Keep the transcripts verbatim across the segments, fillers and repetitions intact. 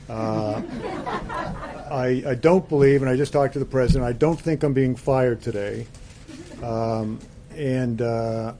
Uh, I, I don't believe, and I just talked to the president, I don't think I'm being fired today. Um, and uh,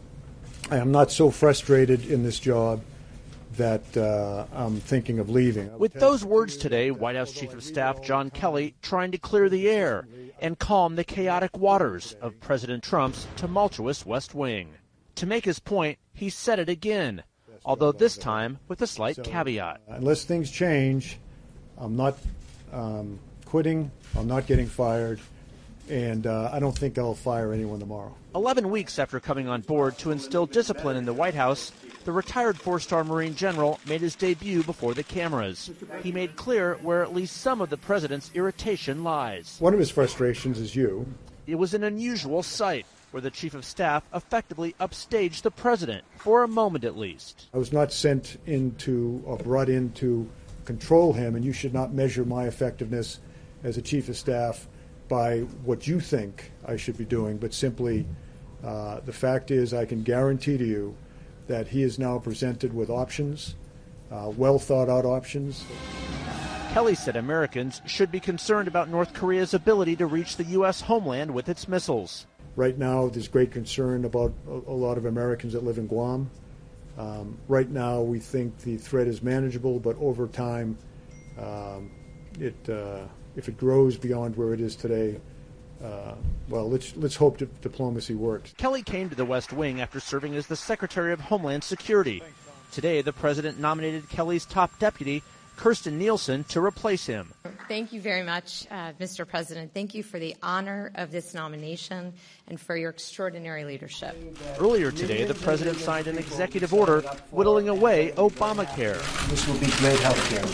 I am not so frustrated in this job that uh, I'm thinking of leaving. With those words today, White House Chief of Staff John Kelly trying to clear the air and calm the chaotic waters of President Trump's tumultuous West Wing. To make his point, he said it again, although this time with a slight caveat. Unless things change, I'm not um, quitting, I'm not getting fired, and uh, I don't think I'll fire anyone tomorrow. Eleven weeks after coming on board to instill discipline in the White House, the retired four-star Marine general made his debut before the cameras. He made clear where at least some of the president's irritation lies. One of his frustrations is you. It was an unusual sight where the chief of staff effectively upstaged the president, for a moment at least. I was not sent into or brought in to control him, and you should not measure my effectiveness as a chief of staff by what you think I should be doing, but simply uh, the fact is I can guarantee to you that he is now presented with options, uh, well thought out options. Kelly said Americans should be concerned about North Korea's ability to reach the U S homeland with its missiles. Right now, there's great concern about a, a lot of Americans that live in Guam. Um, right now, we think the threat is manageable, but over time, um, it uh, if it grows beyond where it is today, uh, well, let's let's hope that diplomacy works. Kelly came to the West Wing after serving as the Secretary of Homeland Security. Today, the president nominated Kelly's top deputy, Kirstjen Nielsen, to replace him. Thank you very much, uh, Mister President. Thank you for the honor of this nomination and for your extraordinary leadership. Earlier today, the president signed an executive order whittling away Obamacare. This will be great health care.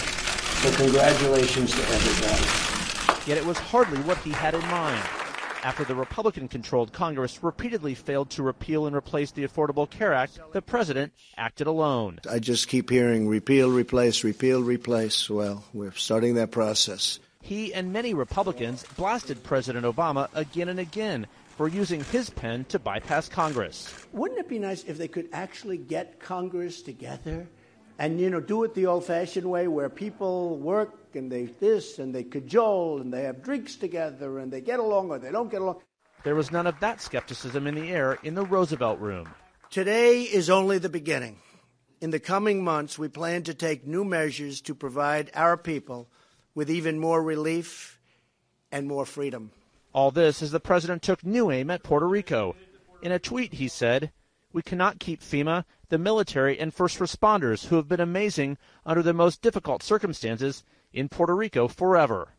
So congratulations to everybody. Yet it was hardly what he had in mind. After the Republican-controlled Congress repeatedly failed to repeal and replace the Affordable Care Act, the president acted alone. I just keep hearing repeal, replace, repeal, replace. Well, we're starting that process. He and many Republicans blasted President Obama again and again for using his pen to bypass Congress. Wouldn't it be nice if they could actually get Congress together and, you know, do it the old-fashioned way where people work and they this and they cajole and they have drinks together and they get along or they don't get along? There was none of that skepticism in the air in the Roosevelt Room. Today is only the beginning. In the coming months, we plan to take new measures to provide our people with even more relief and more freedom. All this as the president took new aim at Puerto Rico. In a tweet, he said, "We cannot keep FEMA, the military, and first responders who have been amazing under the most difficult circumstances in Puerto Rico forever."